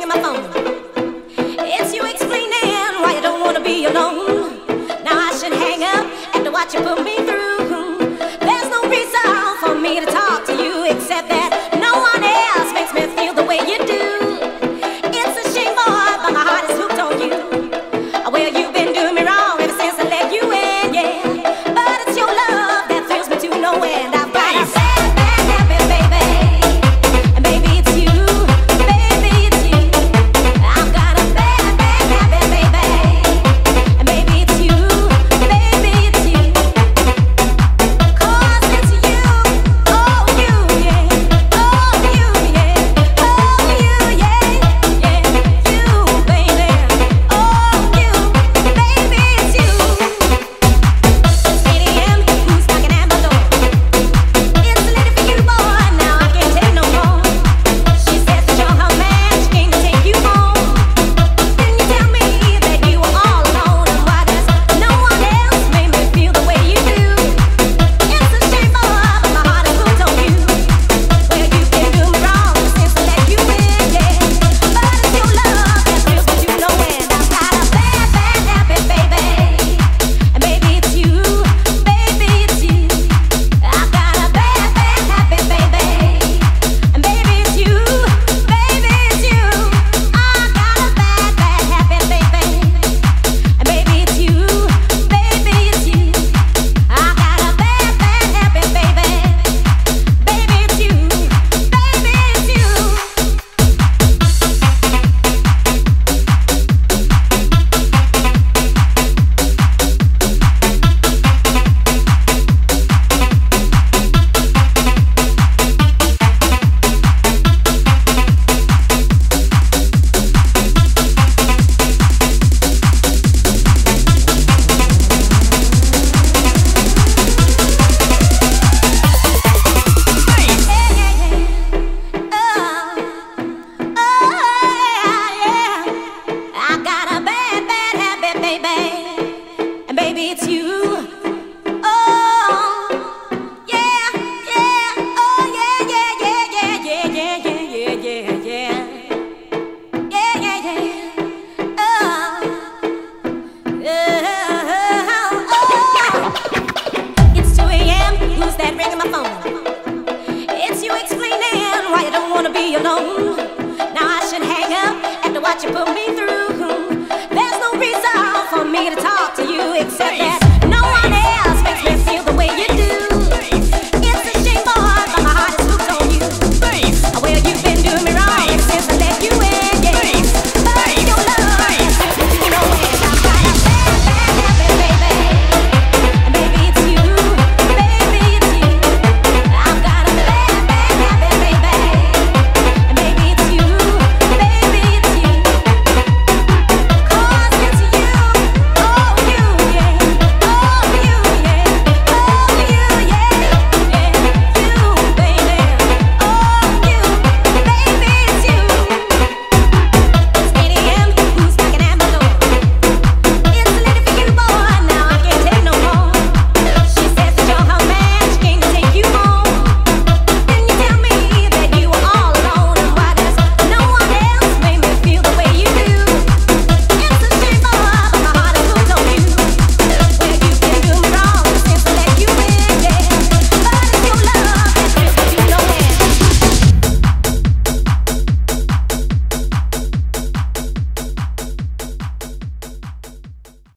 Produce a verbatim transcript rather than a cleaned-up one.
ringing my phone. It's you explaining why you don't wanna be alone. Now I should hang up after what you put me through. There's no reason for me to talk to you except that no one else makes me feel the way you do. It's a shame, boy, but my heart is hooked on you. Well, you've been doing me wrong ever since I let you in, yeah. But it's your love that thrills me to no end. I've got a bad, bad habit, baby. And baby, it's you. Baby, it's you. I've got a bad, bad habit, baby. And baby, it's you. Baby, it's you. 'Cause it's you. Oh, you, yeah. Oh, you, yeah. Oh, you, yeah. Yeah, you, baby. Oh, you. Baby, it's you. It's eight A M who's knocking at my door. It's a lady for you, boy. Now I can't take no more. She says that you're her man. She came to take you home. Then you tell me that you were all alone, and why does no one else make me feel the way you do? It's a shame, boy, but my heart is hooked on you. Well, you've been doing me wrong since I let you in, yeah. But it's your love that thrills me to no end. I've got a bad, bad habit, baby. And baby, it's you. Baby, it's you. I've got a bad, bad habit, baby. And baby, it's you. Baby, it's you. I've got a bad, bad habit, baby. And baby, it's you. Baby, it's you. I've got a bad, bad habit, baby. Baby, it's you. Baby, it's you. I got a bad, bad habit, baby. And baby, it's you. Oh, yeah, yeah. Oh, yeah, yeah, yeah, yeah, yeah, yeah, yeah, yeah, yeah. Yeah, yeah, yeah. Oh, oh. It's two A M who's that ringing my phone? It's you explaining why you don't wanna be alone. Now I should hang up after what you put me through. There's no reason for me to talk to you except that